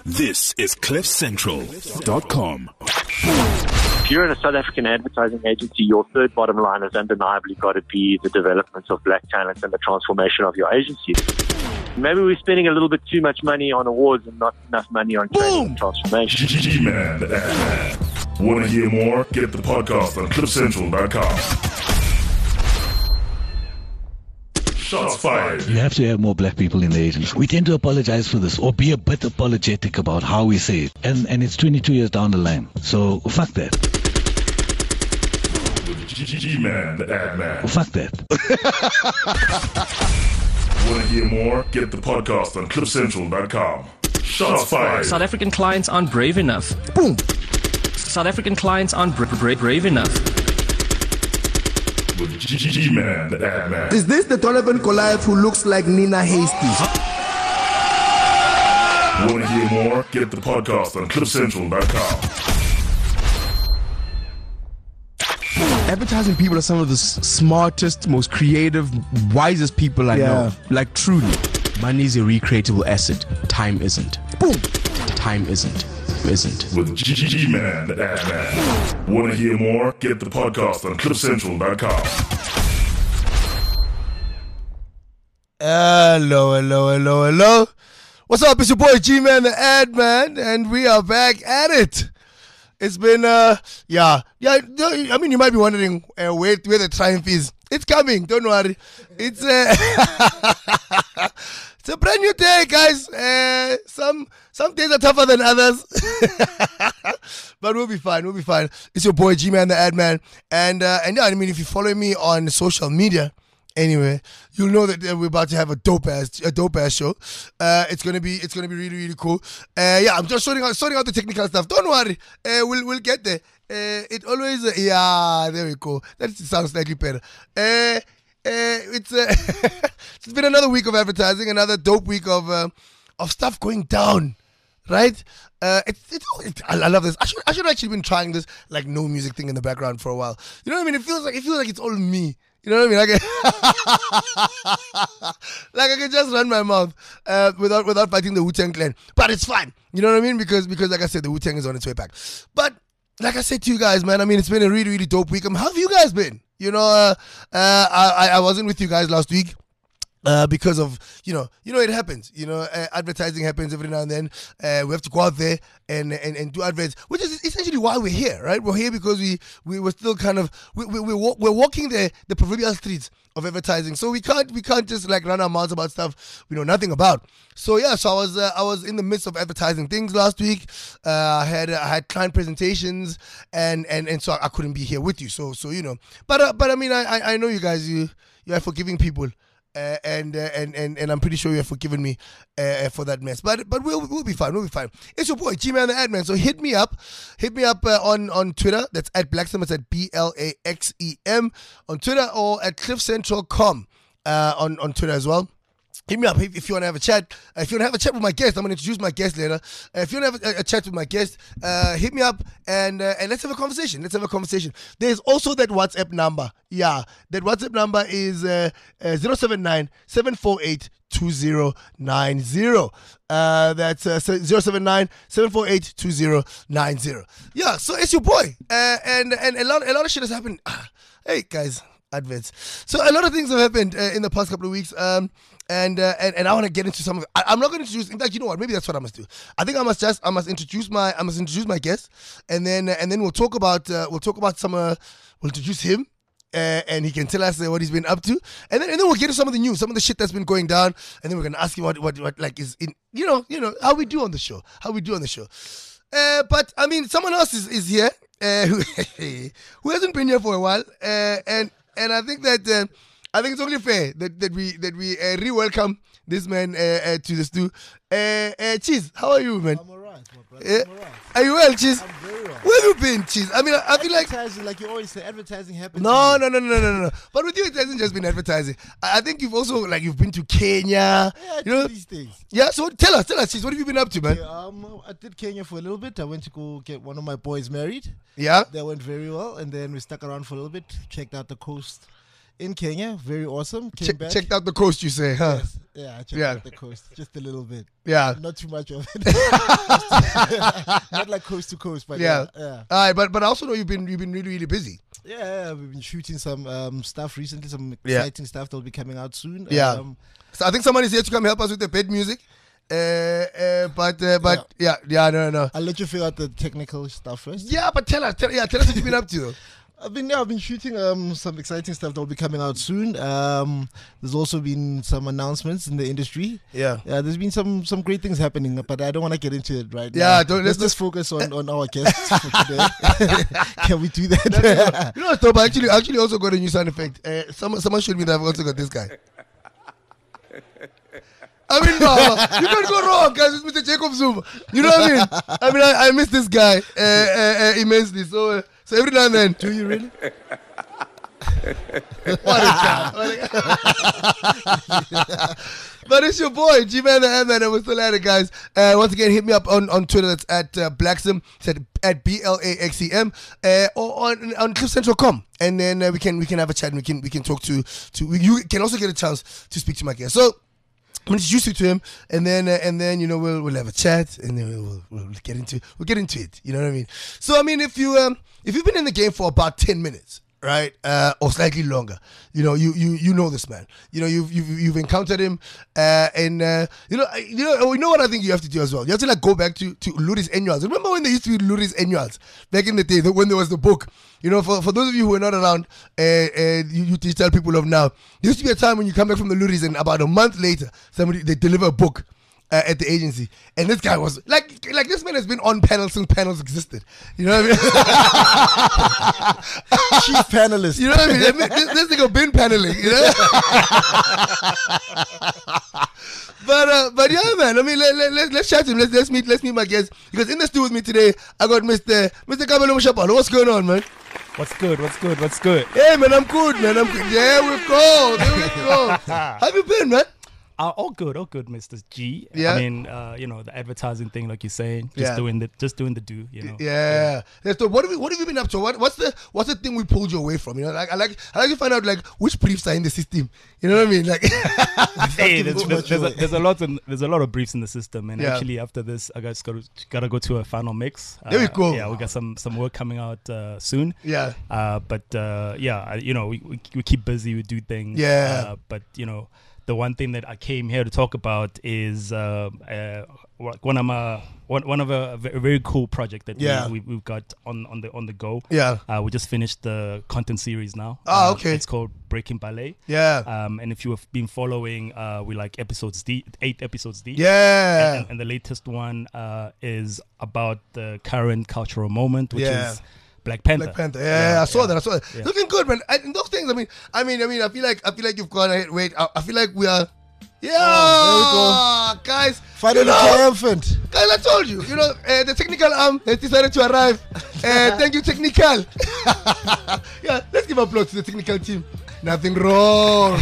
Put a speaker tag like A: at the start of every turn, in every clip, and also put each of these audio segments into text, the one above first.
A: This is CliffCentral.com.
B: If you're in a South African advertising agency, your third bottom line has undeniably got to be the development of black talent and the transformation of your agency. Maybe we're spending a little bit too much money on awards and not enough money on training and transformation.
C: G-Man, the ad man. Want to hear more? Get the podcast on CliffCentral.com. Shots fired.
D: You have to have more black people in the agency. We tend to apologize for this or be a bit apologetic about how we say it. And it's 22 years down the line. So fuck that.
C: G-Man, the ad man.
D: Fuck that.
C: Want to hear more? Get the podcast on CliffCentral.com. Shots fired.
E: South African clients aren't brave enough.
F: Boom.
E: South African clients aren't brave enough.
C: With G-Man, the ad man.
F: Is this the Donovan Goliath who looks like Nina Hasty?
C: Want to hear more? Get the podcast on CliffCentral.com.
F: Advertising people are some of the smartest, most creative, wisest people I know. Like, truly. Money is a recreatable asset. Time isn't. Boom. Time isn't.
C: With G-Man, the ad man. Want to hear more? Get the podcast on CliffCentral.com.
G: Hello. What's up? It's your boy G-Man, the ad man, and we are back at it. It's been, I mean, you might be wondering where the triumph is. It's coming, don't worry. It's it's a brand new day, guys. Some days are tougher than others. But we'll be fine. It's your boy G-Man, the ad man. And yeah, I mean, if you follow me on social media, anyway, you'll know that we're about to have a dope ass show. It's gonna be really cool. Yeah, I'm just sorting out the technical stuff. Don't worry, we'll get there. It always there we go. That sounds slightly better. It's been another week of advertising, another dope week of stuff going down, right? I love this. I should actually been trying this like no music thing in the background for a while. You know what I mean? It feels like it's all me. You know what I mean? Like I can just run my mouth without fighting the Wu-Tang Clan. But it's fine. You know what I mean? Because like I said, the Wu-Tang is on its way back. But like I said to you guys, man, I mean, it's been a really dope week. How have you guys been? You know, I wasn't with you guys last week. Because of, you know, it happens. You know, advertising happens every now and then. We have to go out there and do adverts, which is essentially why we're here, right? We're here because we were still kind of we're walking the proverbial streets of advertising. So we can't just like run our mouths about stuff we know nothing about. So yeah, I was in the midst of advertising things last week. I had client presentations and so I couldn't be here with you. So you know, but I mean I know you guys you are forgiving people. And I'm pretty sure you have forgiven me for that mess. But we'll be fine. It's your boy G-Man the ad man. So hit me up on Twitter. That's at Blaxem. It's at BLAXEM on Twitter, or at CliffCentral.com on Twitter as well. Hit me up if you want to have a chat. If you want to have a chat with my guest, I'm going to introduce my guest later. If you want to have a chat with my guest, hit me up and let's have a conversation. There's also that WhatsApp number. Yeah, that WhatsApp number is 079-748-2090. That's 079-748-2090. Yeah, so it's your boy. And a lot of shit has happened. Hey, guys. Adverts. So a lot of things have happened in the past couple of weeks, and I want to get into some of it. I'm not going to introduce. In fact, you know what? Maybe that's what I must do. I think I must introduce my guest, and then we'll talk about some. We'll introduce him, and he can tell us what he's been up to, and then we'll get to some of the shit that's been going down, and then we're gonna ask him what like is in you know how we do on the show. But I mean, someone else is here who hasn't been here for a while, and I think that it's only fair that we re-welcome this man to the stew. Cheese, how are you, man?
H: I'm alright, my brother. I'm alright.
G: Are you well, Cheese?
H: I'm very well.
G: Where have you been, Cheese? I mean, I feel like
H: advertising, like you always say, advertising happens.
G: No. But with you, it hasn't just been advertising. I think you've also you've been to Kenya.
H: Yeah,
G: you know
H: these things.
G: Yeah. So tell us, Cheese, what have you been up to, man?
H: Yeah, I did Kenya for a little bit. I went to go get one of my boys married.
G: Yeah.
H: That went very well, and then we stuck around for a little bit, checked out the coast in Kenya. Very awesome. Came back.
G: Checked out the coast, you say, huh?
H: Yes. Yeah, I checked
G: Yeah.
H: out the coast just a little bit.
G: Yeah.
H: Not too much of it. Not like coast to coast, but
G: Yeah.
H: yeah.
G: All right, but I also know you've been really, really busy.
H: Yeah, we've been shooting some stuff recently, some
G: Yeah.
H: exciting stuff that will be coming out soon.
G: Yeah. So I think someone is here to come help us with the bed music. But no.
H: I'll let you figure out the technical stuff first.
G: Yeah, but tell us what you've been up to.
H: I've been shooting some exciting stuff that will be coming out soon. There's also been some announcements in the industry.
G: Yeah.
H: There's been some great things happening, but I don't want to get into it right
G: Yeah,
H: now. Let's just focus on our guests for today. Can we do that?
G: You know what, though, but I actually also got a new sound effect. Someone showed me that I've also got this guy. I mean, you can't go wrong, guys. It's Mr. Jacob Zuma. You know what I mean? I miss this guy immensely. So every now and then.
H: Do you really?
G: What a guy. But it's your boy, G-Man the M-Man, and we're still at it, guys. Once again, hit me up on Twitter. That's at Blaxem. It's at BLAXEM. Or on CliffCentral.com. And then we can have a chat and we can talk to you can also get a chance to speak to my guest. So I'm gonna introduce you to him, and then you know we'll have a chat, and then we'll get into it. You know what I mean? So I mean, if you've been in the game for about 10 minutes, right, or slightly longer, you know you know this man. You know you've encountered him, and you know what I think you have to do as well. You have to like go back to Luris Annuals. Remember when they used to be Luris Annuals back in the day when there was the book? You know, for those of you who are not around, you digital people of now, there used to be a time when you come back from the Luris and about a month later, they deliver a book at the agency, and this guy was like this man has been on panels since panels existed. You know what I mean?
H: Chief panelist.
G: You know what I mean? This nigga been paneling. You know. But yeah, man. I mean, let's chat to him. Let's meet my guest, because in the studio with me today I got Mr. Kabelo Mshapalo. What's going on, man?
I: What's good?
G: Hey, man, I'm good, man. There we go. How have you been, man?
I: All good, Mr. G.
G: Yeah.
I: I mean, the advertising thing, like you're saying, just doing the do, you know.
G: Yeah. So what have you been up to? What's the thing we pulled you away from? You know, like I like to find out like which briefs are in the system. You know what I mean? Like,
I: hey, there's a lot of briefs in the system, and actually after this, I guess gotta go to a final mix.
G: There we go.
I: Yeah, we got some work coming out soon.
G: Yeah.
I: We keep busy. We do things.
G: Yeah.
I: But you know. The one thing that I came here to talk about is one of a very cool project that we've got on the go.
G: Yeah.
I: We just finished the content series now.
G: Oh, okay.
I: It's called Breaking Ballet.
G: Yeah.
I: And if you have been following, we like 8 episodes deep.
G: Yeah.
I: And the latest one is about the current cultural moment, which is Black Panther.
G: Yeah, I saw that.
I: Yeah.
G: Looking good, man. And those things. I mean. I feel like you've gone ahead. Wait, I feel like we are. Yeah,
H: there we go.
G: Guys.
H: Finally triumphant.
G: Guys, I told you. You know, the technical arm has decided to arrive. Thank you, technical. Yeah, let's give applause to the technical team. Nothing wrong.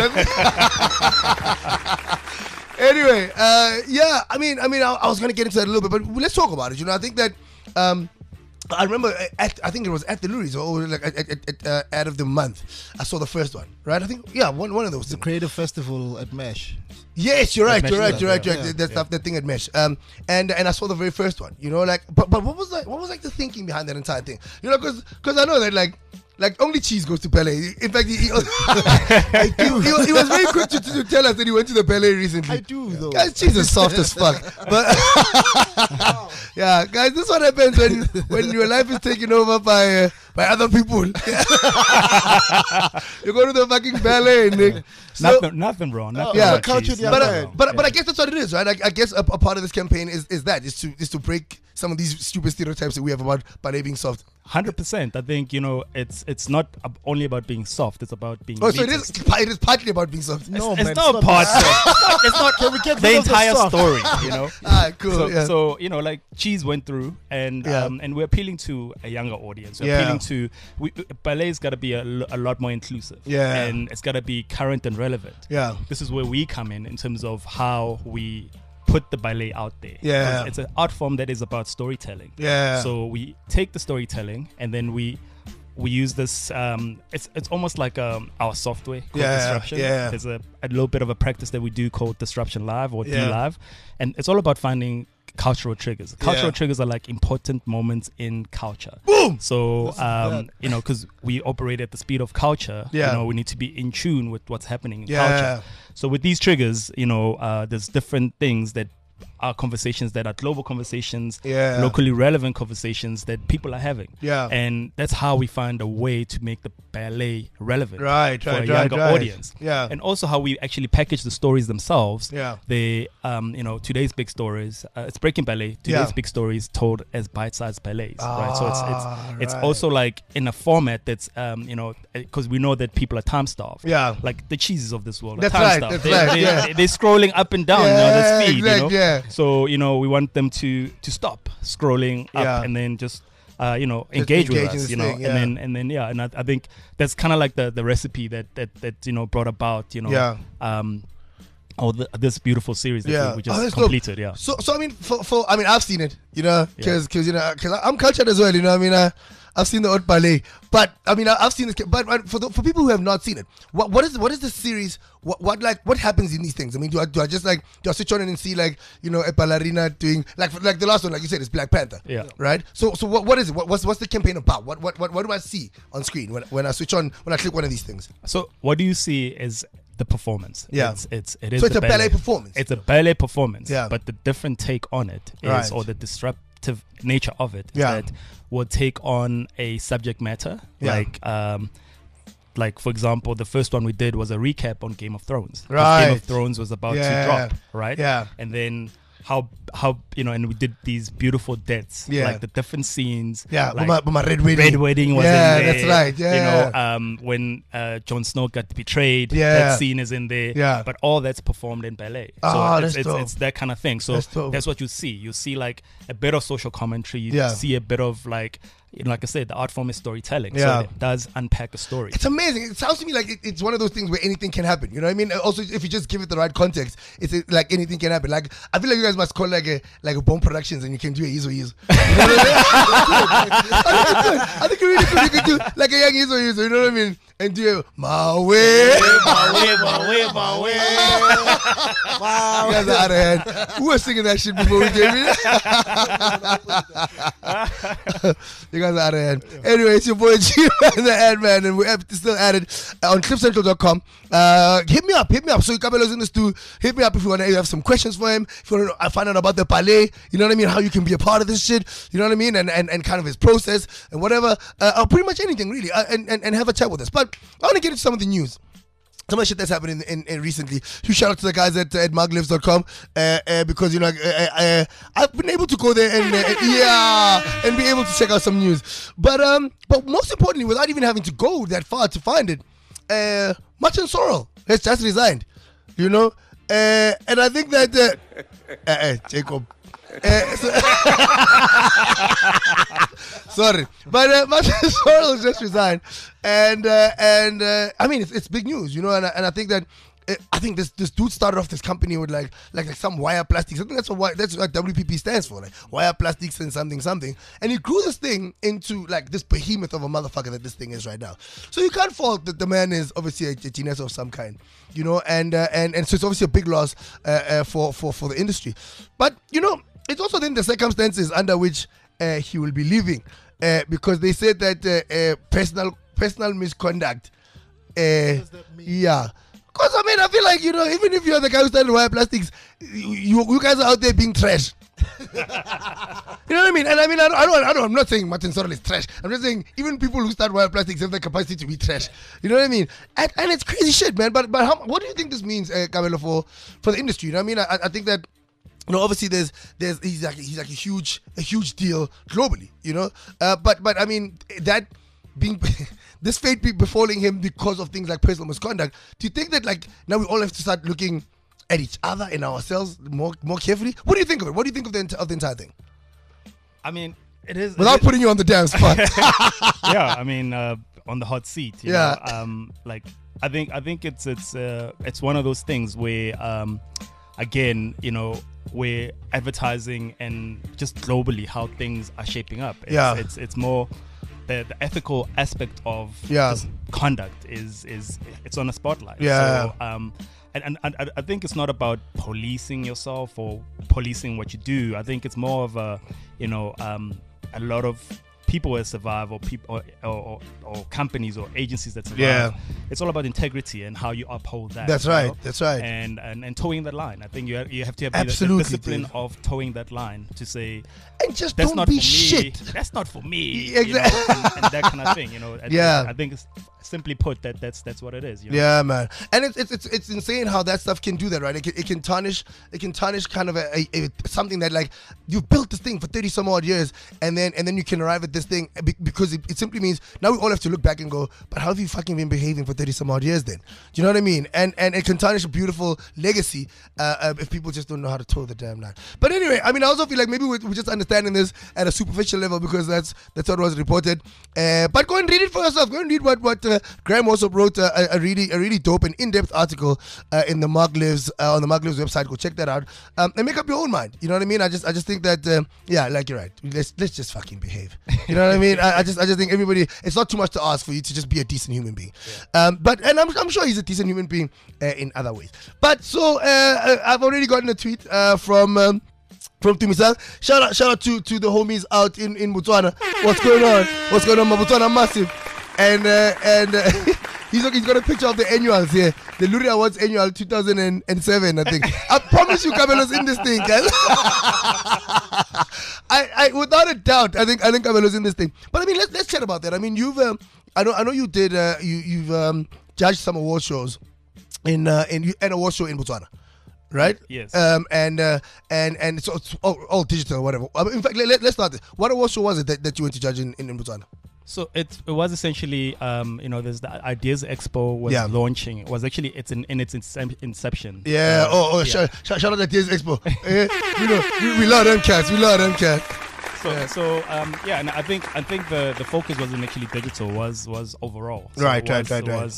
G: Anyway, I mean, I was gonna get into that a little bit, but let's talk about it. You know, I think that. I remember, I think it was at the Luris or like at ad of the month. I saw the first one, right? I think, one of those.
H: The Creative Festival at Mesh.
G: Yes, you're right.
H: Yeah.
G: That thing at Mesh. And I saw the very first one. You know, like, but what was the thinking behind that entire thing? You know, because I know that like only cheese goes to ballet. In fact, he was very quick to tell us that he went to the ballet recently.
H: I do though.
G: Guys, cheese is soft as fuck. But yeah, guys, this is what happens when your life is taken over by other people. You go to the fucking ballet, Nick. So,
I: nothing wrong. Nothing
G: yeah,
I: wrong, cheese.
G: but I guess that's what it is, right? I guess a part of this campaign is to break some of these stupid stereotypes that we have about ballet being soft.
I: 100%. I think it's not only about being soft. It's about being.
G: Oh, so it is partly about being soft.
H: No,
I: it's
H: man,
I: not part. It's not.
H: Can we get
I: the
H: rid of the
I: entire
H: soft?
I: story. You know.
G: Cool.
I: So like cheese went through, and we're appealing to a younger audience. We're appealing to ballet's got to be a lot more inclusive.
G: Yeah.
I: And it's got to be current and relevant.
G: Yeah.
I: This is where we come in terms of how we put the ballet out there.
G: Yeah.
I: It's an art form that is about storytelling.
G: Yeah.
I: So we take the storytelling and then we we use this. It's almost like our software called Disruption.
G: Yeah.
I: There's a little bit of a practice that we do called Disruption Live or D-Live, and it's all about finding cultural triggers. Cultural triggers are like important moments in culture.
G: Boom.
I: So because we operate at the speed of culture, we need to be in tune with what's happening in culture. So with these triggers, there's different things that are conversations that are global conversations, locally relevant conversations that people are having. And that's how we find a way to make the ballet relevant for a younger audience. And also how we actually package the stories themselves. They, today's big stories, it's Breaking Ballet. Today's big stories told as bite-sized ballets, right? So it's also like in a format that's, because we know that people are time-starved. Like the cheeses of this world are time-starved. They're scrolling up and down this feed, So, we want them to stop scrolling up and then just, engage with us, and I think that's kind of like the recipe that brought about, this beautiful series that we just completed.
G: So I mean, I've seen it, because I'm cultured as well, I've seen the old ballet, but I mean, I've seen this. But for people who have not seen it, what is the series? What happens in these things? I mean, do I just do I switch on and see a ballerina doing like the last one, like you said, is Black Panther, right? So what is it? What's the campaign about? What do I see on screen when I switch on, when I click one of these things?
I: So what do you see is the performance. It is
G: a ballet performance.
I: It's a ballet performance. But the different take on it is, or the disruptive nature of it is that will take on a subject matter, like for example, the first one we did was a recap on Game of Thrones. Game of Thrones was about to drop, right? And then how and we did these beautiful deaths, like the different scenes.
G: Like my red
I: wedding was in there.
G: That's right.
I: When Jon Snow got betrayed, that scene is in there. But all that's performed in ballet. So it's that kind of thing. So that's what you see. You see like a bit of social commentary. You see a bit of like I said, the art form is storytelling. So it does unpack a story.
G: It's amazing. It sounds to me like it's one of those things where anything can happen. You know what I mean? Also, if you just give it the right context, it's like anything can happen. Like, I feel like you guys must call like a Bomb Productions and you can do a Izo. You know what I mean? I think you really could. You could do like a young Izo. You know what I mean? And do my way.
H: Wow.
G: You guys are out of hand. Who was singing that shit before we came in? You guys are out of hand. Anyway, it's your boy G-Man, the Ad-Man, and we're still at it on cliffcentral.com. Hit me up. So Kabelo's in this too. Hit me up if you want to have some questions for him. If you want to find out about the ballet, you know what I mean? How you can be a part of this shit, you know what I mean? And kind of his process and whatever. Or pretty much anything really. And have a chat with us. But I want to get into some of the news. Some of the shit that's happening in recently. Huge shout out to the guys at maglives.com because I've been able to go there and be able to check out some news. But most importantly, without even having to go that far to find it, Martin Sorrell has just resigned. And I think that Jacob. Sorry, but Martin Sorrell just resigned, and I mean it's big news, and I think that this dude started off this company with like some wire plastics. I think that's what WPP stands for, like wire plastics and something, and he grew this thing into like this behemoth of a motherfucker that this thing is right now. So you can't fault that the man is obviously a genius of some kind, and so it's obviously a big loss for the industry, but it's also then the circumstances under which he will be leaving, because they said that personal misconduct.
H: What does that mean?
G: Yeah. Because I feel like, even if you're the guy who started wire plastics, you guys are out there being trash. You know what I mean? And I'm not saying Martin Sorrell is trash. I'm just saying even people who start wire plastics have the capacity to be trash. You know what I mean? And it's crazy shit, man. But what do you think this means, Kabelo, for the industry? You know what I mean? I think that, obviously he's like a huge deal globally. But I mean that being. This fate befalling him because of things like personal misconduct. Do you think that now we all have to start looking at each other and ourselves more carefully? What do you think of it? What do you think of the entire thing?
I: I mean, it is
G: without putting you on the damn spot.
I: Yeah, I mean, on the hot seat. You know? I think it's one of those things where again, we're advertising and just globally how things are shaping up. It's more the ethical aspect of this conduct is it's on a spotlight.
G: Yeah.
I: So, and I think it's not about policing yourself or policing what you do. I think it's more of a lot of people that survive, or people or companies or agencies that survive.
G: Yeah.
I: It's all about integrity and how you uphold that.
G: That's right. That's right.
I: And towing that line. I think you have to have
G: Absolutely,
I: the discipline of towing that line to say,
G: and just
I: that's
G: don't
I: not
G: be
I: for
G: shit.
I: me. That's not for me.
G: Exactly.
I: And that kind of thing.
G: Yeah.
I: I think it's, simply put, that's what it is.
G: Yeah, man. And it's insane how that stuff can do that, right? It can tarnish kind of a something that, like, you've built this thing for 30 some odd years, and then you can arrive at this thing because it simply means now we all have to look back and go, but how have you fucking been behaving for 30 some odd years then? Do you know what I mean? And it can tarnish a beautiful legacy if people just don't know how to toe the damn line. But anyway, I mean, I also feel like maybe we're just understanding this at a superficial level because that's what was reported. But go and read it for yourself. Go and read what Graham also wrote a really dope and in-depth article in the Mark Lives on the Mark Lives website. Go check that out and make up your own mind. You know what I mean? I just think that like you're right. Let's just fucking behave. You know what I mean? I just think everybody. It's not too much to ask for you to just be a decent human being. Yeah. But I'm sure he's a decent human being in other ways. But so I've already gotten a tweet from Tumisang. Shout out to the homies out in Botswana. What's going on? My Botswana massive. And he's got a picture of the annuals here. The Luri Awards annual 2007, I think. I promise you, Kabelo's in this thing, guys. I without a doubt, I think Kabelo's in this thing. But I mean, let's chat about that. I mean, you've I know you did you've judged some award shows in an award show in Botswana. Right?
I: Yes.
G: And so it's all digital, whatever. In fact, let's start this. What award show was it that you went to judge in Botswana?
I: So it was essentially, there's the Ideas Expo was launching. It was actually, it's in its inception.
G: Yeah. Shout out Ideas Expo. We love them cats.
I: And I think the focus wasn't actually digital. Was overall. So
G: right.
I: It was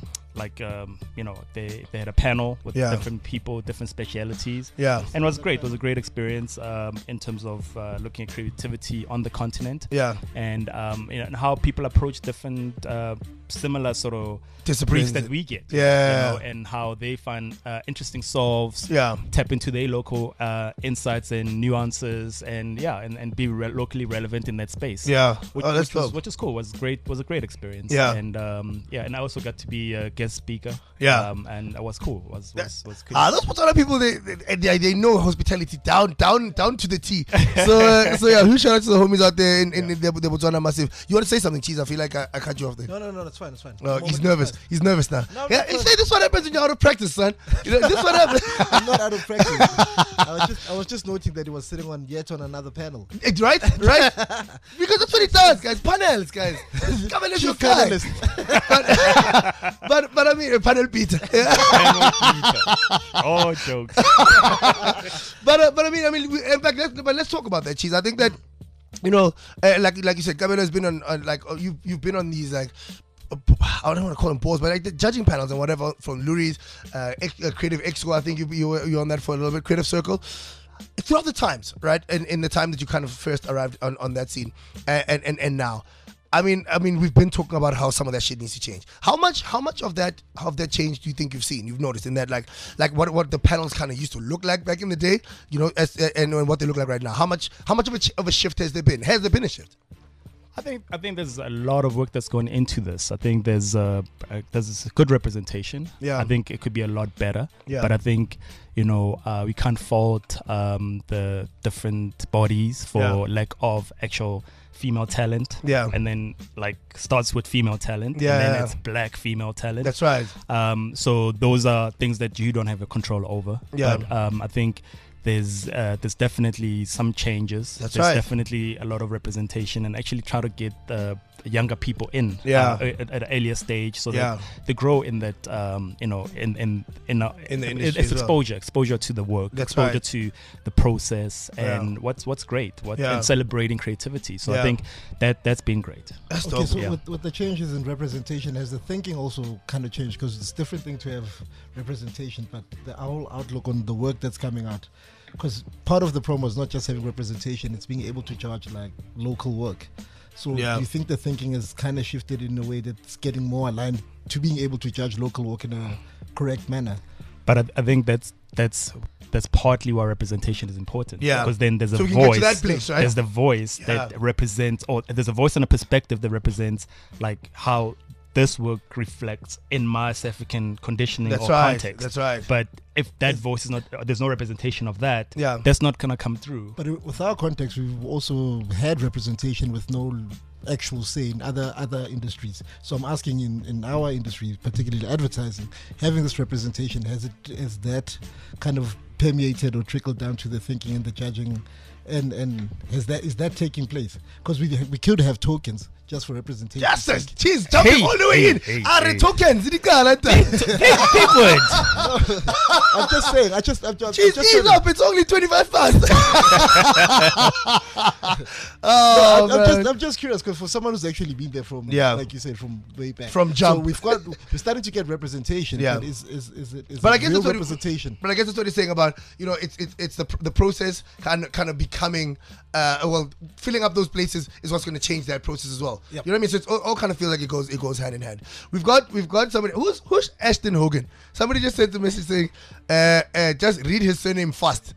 I: they had a panel with different people, different specialities.
G: Yeah.
I: And it was great. It was a great experience in terms of looking at creativity on the continent.
G: Yeah.
I: And and how people approach different similar sort of
G: disciplines
I: that we get.
G: Yeah.
I: And how they find interesting solves.
G: Yeah.
I: Tap into their local insights and nuances, and be locally relevant in that space.
G: Yeah.
I: Which is cool. Was a great experience.
G: Yeah.
I: And and I also got to be a guest speaker.
G: Yeah.
I: And it was cool. It was cool.
G: Those Botswana people, they know hospitality down to the T. So huge shout out to the homies out there in the Botswana massive. You want to say something, Cheese? I feel like I cut you off there.
H: No, it's fine.
G: He's nervous. He's nervous now. No, yeah, this is what happens when you're out of practice, son. This is what happens.
H: I'm not out of practice. I was just noting that he was sitting on another panel.
G: Right? Because that's what he does, guys. Panels, guys. Come and let your guy. But I mean, a panel beater.
I: Oh, jokes.
G: But I mean, in fact, let's talk about that, Cheese. I think that, like you said, Kabelo has been on you've been on these, like, I don't want to call them boards, but like the judging panels and whatever from Luri's Creative Expo. I think you were on that for a little bit. Creative Circle. Throughout the times, right, in the time that you kind of first arrived on that scene, and now. I mean, we've been talking about how some of that shit needs to change. How much of that change do you think you've noticed in that, like what the panels kind of used to look like back in the day, and what they look like right now? How much of a shift has there been? Has there been a shift?
I: I think there's a lot of work that's going into this. I think there's good representation.
G: Yeah.
I: I think it could be a lot better.
G: Yeah.
I: But I think we can't fault the different bodies for lack of actual female talent.
G: Yeah.
I: And then starts with female talent.
G: Yeah.
I: And then it's black female talent.
G: That's right.
I: So those are things that you don't have a control over.
G: Yeah.
I: But I think there's definitely some changes.
G: There's
I: definitely a lot of representation, and actually try to get younger people in at an earlier stage, so that they grow in that in the industry. It's exposure to the work, exposure to the process, and what's great, and celebrating creativity. So I think that's been great.
G: That's
H: okay, so with the changes in representation, has the thinking also kind of changed? Because it's a different thing to have representation, but the whole outlook on the work that's coming out. Because part of the promo is not just having representation; it's being able to charge like local work. So do you think the thinking has kind of shifted in a way that's getting more aligned to being able to judge local work in a correct manner?
I: But I think that's partly why representation is important.
G: Yeah.
I: Because then there's a
G: so
I: voice.
G: That place, right?
I: There's the voice that represents, or there's a voice and a perspective that represents like how this work reflects in my South African conditioning or context.
G: That's right.
I: But if that voice is not, there's no representation of that,
G: yeah,
I: that's not gonna come through.
H: But with our context, we've also had representation with no actual say in other industries. So I'm asking, in our industry, particularly advertising, having this representation, has that kind of permeated or trickled down to the thinking and the judging, and is that taking place? Because we could have tokens just for representation.
G: Yes, jeez, jumping all the way in. Tokens,
H: I'm just saying.
G: Jeez, ease up. It's only 25 past.
H: I'm just curious, because for someone who's actually been there from, like you said, from way back,
G: from jump,
H: so we're starting to get representation.
G: Yeah.
H: But is
G: but I guess
H: real
G: that's
H: representation?
G: But I guess that's what he's saying about, it's the process kind of becoming filling up those places is what's going to change that process as well.
H: Yep.
G: You know what I mean? So it's all kind of feels like it goes hand in hand. We've got somebody who's Ashton Hogan. Somebody just sent a message saying, just read his surname fast.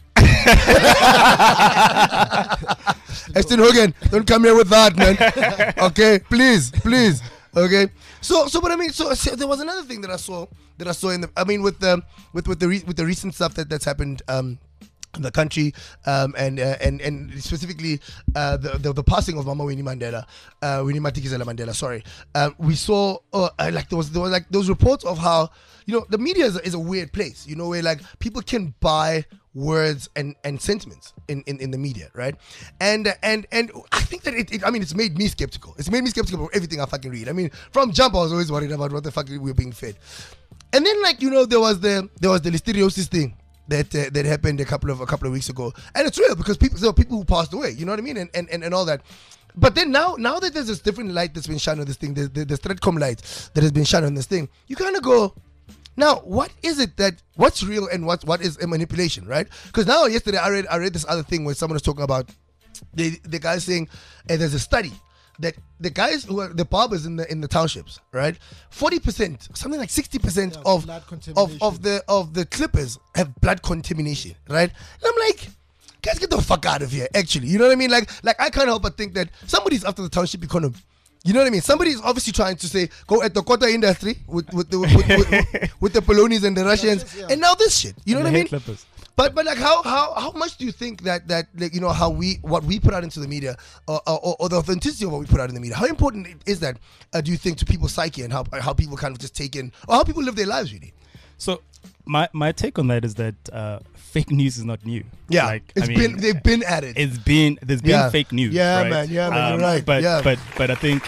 G: Ashton Hogan, don't come here with that, man. Okay, please. Okay. So but I mean, so there was another thing that I saw in with the recent stuff that's happened in the country, and specifically the passing of Mama Winnie Mandela, Winnie Madikizela Mandela. Sorry, we saw there was like those reports of how the media is a weird place. Where like people can buy words and sentiments in the media, right? And I think that it's made me skeptical. It's made me skeptical about everything I fucking read. I mean, from jump I was always worried about what the fuck we were being fed. And then there was the listeriosis thing that happened a couple of weeks ago, and it's real because there were people who passed away. You know what I mean, and all that. But then now that there's this different light that's been shone on this thing, the Stratcom light that has been shone on this thing, you kind of go, now what is it what's real and what is a manipulation, right? Because now yesterday I read this other thing where someone was talking about the guy saying there's a study that the guys who are the barbers in the townships, right? 40%, something like 60% of the clippers have blood contamination, right? And I'm like, guys, get the fuck out of here. Actually, you know what I mean? Like I can't help but think that somebody's after the township economy. You know what I mean? Somebody's obviously trying to say go at the quota industry with the Polonies and the Russians, and now this shit. You know what I mean?
I: Clippers.
G: But like how much do you think that like, what we put out into the media or the authenticity of what we put out in the media, how important is that do you think to people's psyche and how people kind of just take in or how people live their lives really?
I: So my take on that is that fake news is not new.
G: Yeah, they've been at it.
I: There's been fake news.
G: Yeah,
I: right?
G: man. Yeah, man. You're right.
I: But I think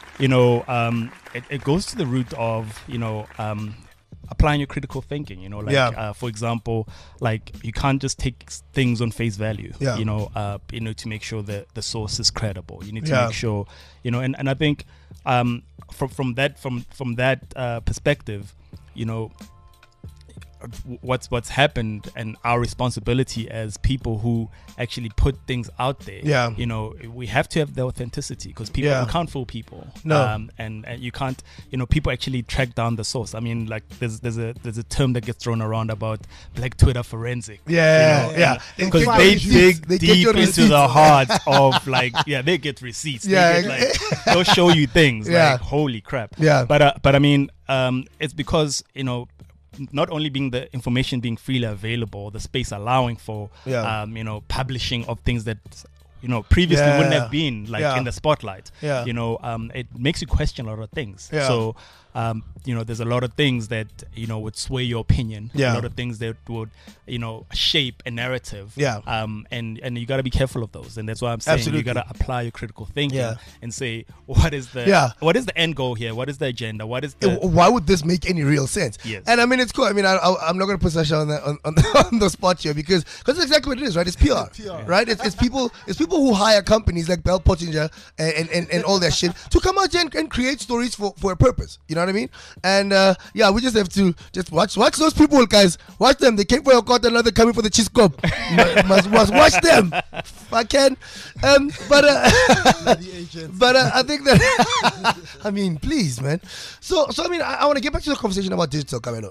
I: it goes to the root of applying your critical thinking. For example, like you can't just take things on face value.
G: Yeah.
I: To make sure that the source is credible. You need to make sure and I think from that perspective, what's happened and our responsibility as people who actually put things out there.
G: Yeah.
I: We have to have the authenticity because people you can't fool people.
G: No.
I: And you can't. People actually track down the source. I mean, like there's a term that gets thrown around about Black Twitter forensic.
G: Yeah.
I: Because they dig deep into the heart of they get receipts.
G: Yeah.
I: They'll show you things. Like holy crap.
G: Yeah.
I: But I mean, it's because not only being the information being freely available, the space allowing for publishing of things that previously wouldn't have been in the spotlight. It makes you question a lot of things. So there's a lot of things that would sway your opinion. A lot of things that would shape a narrative. And you got to be careful of those. And that's why I'm saying you got to apply your critical thinking and say what is the end goal here? What is the agenda? Why
G: would this make any real sense?
I: Yes.
G: And I mean, it's cool. I mean, I'm not going to put Sasha on the spot here because it's exactly what it is, right? It's PR. Right? It's people people who hire companies like Bell Pottinger and all that shit to come out here and create stories for a purpose. You know what I mean? And we just have to just watch those people, guys. Watch them. They came for your court and now they're coming for the cheese cup. must watch them. If I can. But I think that I mean, please, man. So I mean, I want to get back to the conversation about digital, Camelo.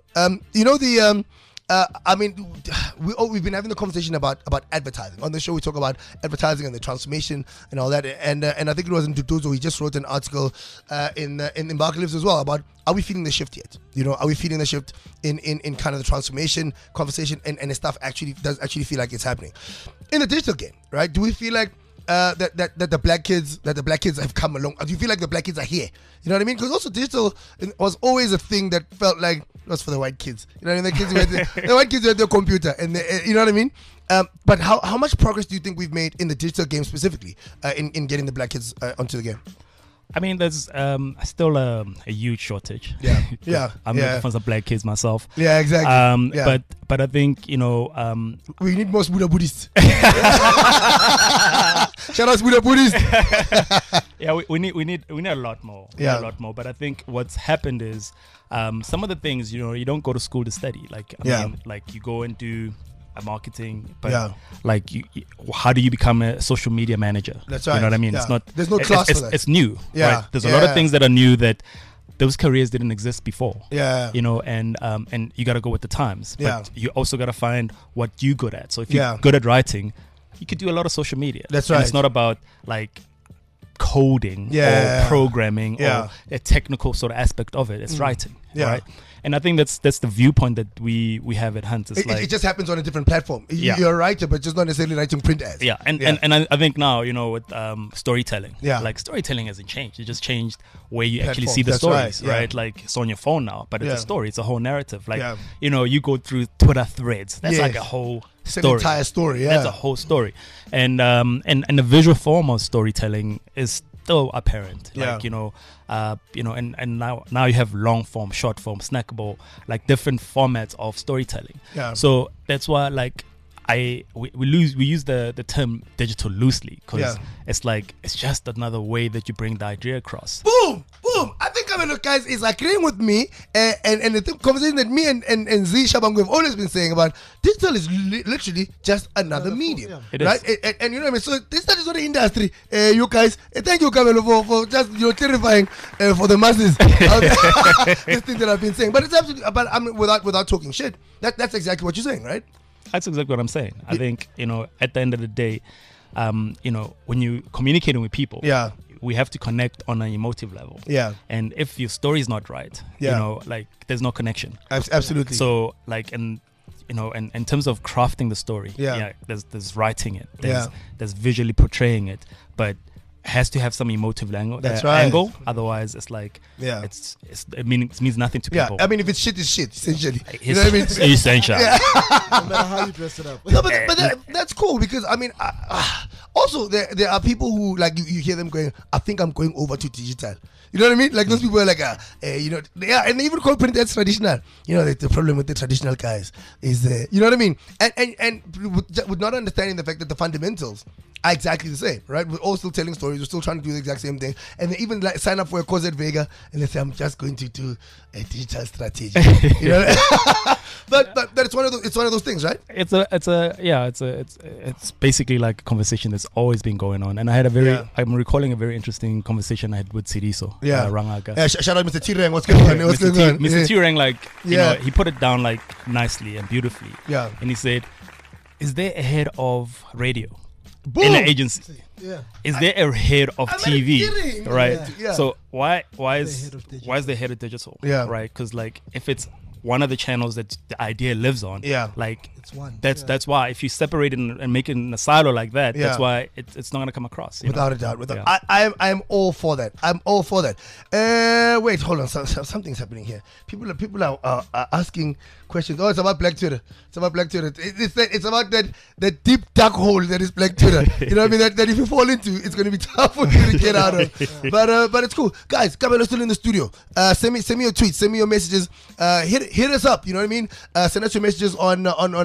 G: I mean, we've been having the conversation about advertising. On the show, we talk about advertising and the transformation and all that. And I think it was in Tutuzo, he just wrote an article in Barclays as well about, are we feeling the shift yet? You know, are we feeling the shift in kind of the transformation conversation and the stuff does actually feel like it's happening in the digital game, right? Do we feel like that the black kids have come along? Do you feel like the black kids are here? You know what I mean? Because also digital was always a thing that felt like it was for the white kids. You know what I mean? The white kids who had their computer, and you know what I mean? But how much progress do you think we've made in the digital game specifically in getting the black kids onto the game?
I: I mean, there's still a huge shortage.
G: Yeah.
I: I'm looking for some black kids myself.
G: Yeah, exactly.
I: But I think, you know,
G: we need more Buddhists. Shout out to Buddha Buddhists.
I: Yeah, we need a lot more.
G: Yeah,
I: a lot more. But I think what's happened is some of the things, you know, you don't go to school to study. Like I mean, like you go and do marketing, but like how do you become a social media manager?
G: That's right.
I: You know what I mean?
G: Yeah.
I: It's not.
G: There's no class for that.
I: It's new.
G: Yeah.
I: Right? There's a lot of things that are new that those careers didn't exist before.
G: Yeah.
I: You know, and you got to go with the times. But you also got to find what you're good at. So if you're good at writing, you could do a lot of social media.
G: That's right.
I: And it's not about like coding or programming or a technical sort of aspect of it. It's writing. Right. And I think that's the viewpoint that we have at Hunt.
G: It just happens on a different platform. You're a writer, but just not necessarily writing print ads.
I: Yeah, and I think now, you know, with storytelling, like storytelling hasn't changed. It just changed where you actually see the stories, right? Like it's on your phone now, but it's a story. It's a whole narrative. Like, you know, you go through Twitter threads. That's like a whole story.
G: It's an entire story,
I: That's a whole story. And the visual form of storytelling is still apparent, like you know, and now you have long form, short form, snackable, like different formats of storytelling. So that's why, like, we use the term digital loosely because it's like it's just another way that you bring the idea across.
G: Boom. I think guys is agreeing with me, and the conversation that me and Z Shabang have always been saying about digital is literally just another medium, right? And you know what I mean. So digital is not the industry. You guys, thank you, Camelo, for just clarifying for the masses this thing that I've been saying. But it's absolutely. But I mean, without talking shit, that's exactly what you're saying, right?
I: That's exactly what I'm saying. I think, you know, at the end of the day, you know, when you're communicating with people, we have to connect on an emotive level. Yeah. And if your story is not right, you know, like there's no connection.
G: Absolutely.
I: So like, and you know, and in terms of crafting the story, there's writing it, there's visually portraying it, but has to have some emotive angle.
G: That's right.
I: Angle. Otherwise, it's like it means nothing to people.
G: I mean, if it's shit, it's shit. Essentially, you know what I mean.
I: Essential.
H: No matter how you dress it up.
G: No, but that's cool because I mean, also there are people who like you hear them going, I think I'm going over to digital. You know what I mean? Like those people are like, you know, and they even call print ads traditional. You know, the problem with the traditional guys is, you know what I mean? And with not understanding the fact that the fundamentals are exactly the same, right? We're all still telling stories. We're still trying to do the exact same thing. And they even like sign up for a course at Vega and they say, I'm just going to do a digital strategy. You know? but it's one of those things, right?
I: It's basically like a conversation that's always been going on. And I had I'm recalling a very interesting conversation I had with Sidiso. Rangaga.
G: Shout out Mr. Tirang. What's going on?
I: Mr. Tirang, like, you know, he put it down like nicely and beautifully. Yeah. And he said, is there a head of radio?
G: Boom.
I: In the agency, is there a head of TV, right? So why is the head of digital, right? Because like if it's one of the channels that the idea lives on, like
H: it's one.
I: That's why if you separate it and make it in a silo like that, that's why it's not gonna come across.
G: Without a doubt, I am all for that. I'm all for that. Wait, hold on. Something's happening here. People are asking questions. Oh, it's about Black Twitter. It's about Black Twitter. It's about that deep dark hole that is Black Twitter. You know what I mean? That if you fall into, it's going to be tough for you to get out of. But it's cool, guys. Camelo's still in the studio. Send me your tweets. Send me your messages. Hit us up. You know what I mean? Send us your messages on our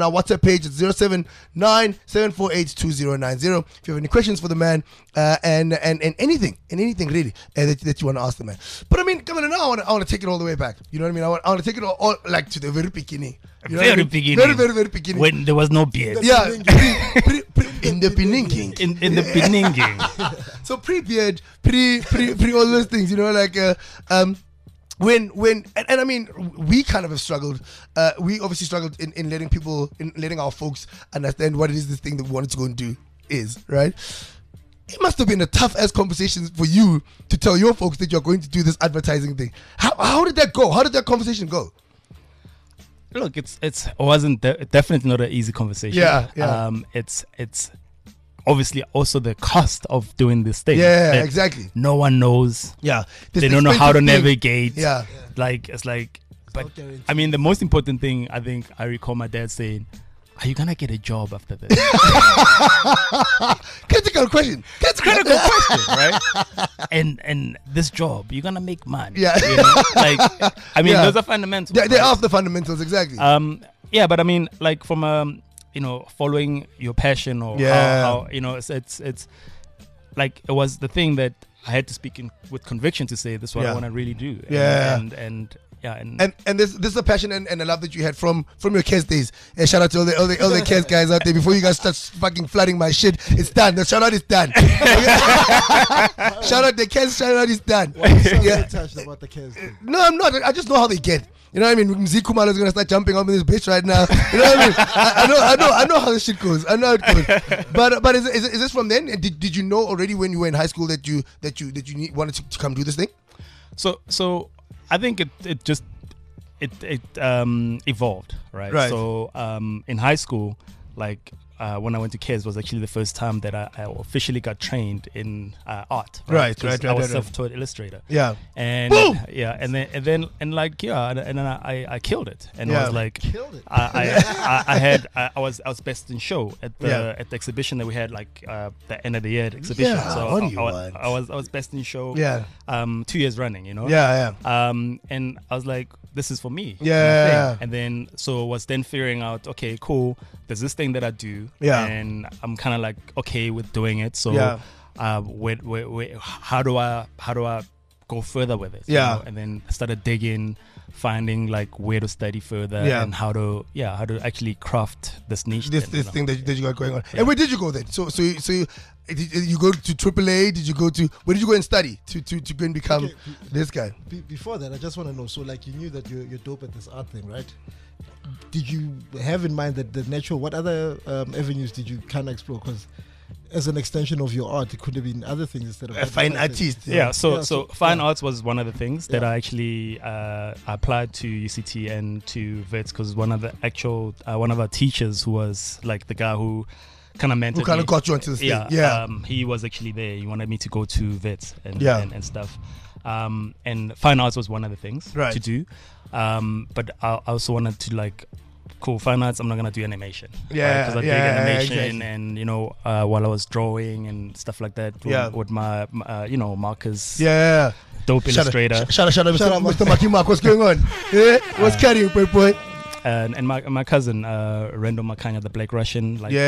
G: our WhatsApp page. It's 079-748-2090. If you have any questions for the man, and anything really that you want to ask the man. But I mean, come on, now I want to take it all the way back. You know what I mean? I want to take it all like to the very beginning. You know
I: very beginning.
G: Very beginning.
I: When there was no beard.
G: Yeah. In the beginning.
I: In the beginning.
G: So pre-beard, pre all those things, you know, like when I mean, we kind of have struggled. We obviously struggled in letting our folks understand what it is this thing that we wanted to go and do is, right? It must have been a tough ass conversation for you to tell your folks that you're going to do this advertising thing. How did that go? How did that conversation go?
I: Look, it wasn't definitely not an easy conversation.
G: Yeah.
I: It's obviously also the cost of doing this thing.
G: Yeah, exactly.
I: No one knows.
G: Yeah,
I: they don't know how to navigate.
G: Yeah,
I: like it's like. But I mean, the most important thing I think I recall my dad saying, "Are you gonna get a job after this?"
G: Critical question,
I: right? And this job, you're gonna make money.
G: Yeah,
I: you know? Like I mean, those are fundamentals.
G: They are the fundamentals, exactly.
I: Yeah, but I mean, like from following your passion or how it's like it was the thing that I had to speak with conviction to say this is what I want to really do. And
G: this is a passion and a love that you had from your Kes days. And shout out to all the Kes guys out there. Before you guys start fucking flooding my shit, it's done. The shout out is done. Shout out the Kes. Shout out is done.
H: Why are you so touched about the Kes?
G: No, I'm not. I just know how they get. You know what I mean? Zikumalo is gonna start jumping on this bitch right now. You know what I mean? I know how this shit goes. I know how it goes. But is this from then? Did you know already when you were in high school that you wanted to come do this thing?
I: So I think it just evolved, right? So in high school, like when I went to Kes was actually the first time that I officially got trained in art.
G: Right.
I: I was self-taught illustrator.
G: Yeah.
I: And
G: boom.
I: Yeah, and then I killed it. And I was like,
H: killed it.
I: I was best in show at the exhibition that we had, like the end of the year exhibition.
G: Yeah.
I: So
G: What do you want?
I: I was best in show.
G: Yeah.
I: 2 years running, you know.
G: Yeah.
I: And I was like, this is for me.
G: Yeah.
I: And then so was then figuring out, okay, cool. There's this thing that I do.
G: Yeah.
I: And I'm kind of like okay with doing it. So how do I go further with it?
G: Yeah.
I: You know? And then I started digging, finding like where to study further and how to actually craft this niche.
G: This thing that you got going on. Yeah. And where did you go then? So you go to AAA? Did you go to where did you go and study to go and become this guy?
H: Before that, I just want to know. So like you knew that you're dope at this art thing, right? Did you have in mind that the natural? What other avenues did you kind of explore? Because as an extension of your art, it could have been other things instead of
G: a fine artist.
I: So fine arts was one of the things that I actually applied to UCT and to Wits because one of our teachers who was like the guy who kind of mentored
G: who kind
I: me.
G: of got you into this thing.
I: He was actually there. He wanted me to go to Wits and stuff. And fine arts was one of the things to do. But I also wanted to like, cool, fine arts, I'm not going to do animation. Because I dig animation exactly. And, while I was drawing and stuff like that with my Marcus.
G: Yeah.
I: Dope illustrator.
G: Shout out, Mr. Marky Mark. What's going on? What's carrying, boy?
I: And my cousin, Rendo Makanya, the Black Russian, like